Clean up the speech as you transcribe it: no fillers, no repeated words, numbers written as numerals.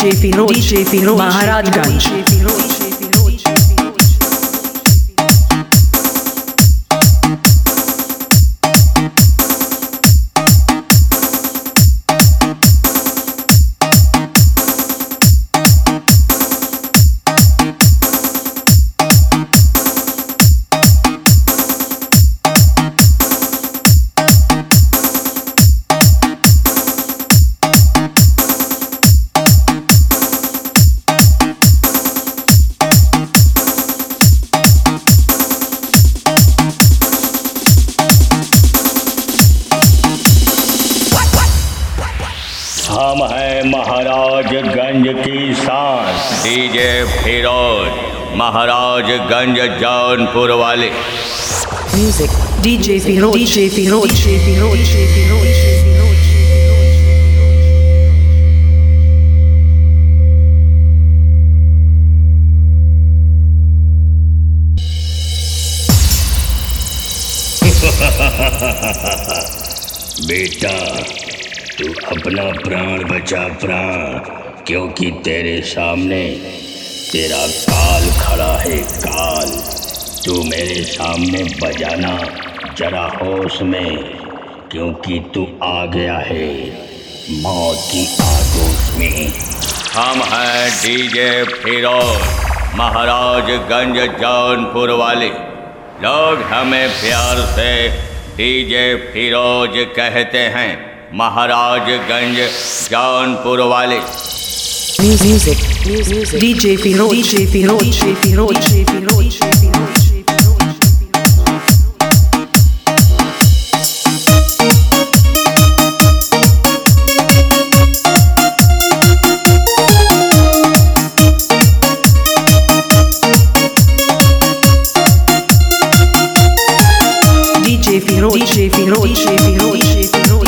DJ Firoz Maharajganj। हम हैं महाराजगंज की शान, डीजे फिरोज महाराजगंज जौनपुर वाले। Music DJ Firoz। बेटा तू अपना प्राण बचा प्राण, क्योंकि तेरे सामने तेरा काल खड़ा है काल। तू मेरे सामने बजाना जरा होश में, क्योंकि तू आ गया है मौत की आगोश में। हम हैं डीजे फिरोज महाराजगंज जौनपुर वाले। लोग हमें प्यार से डीजे फिरोज कहते हैं, महाराजगंज जौनपुर वाले। Music DJ Firoz। DJ Firoz।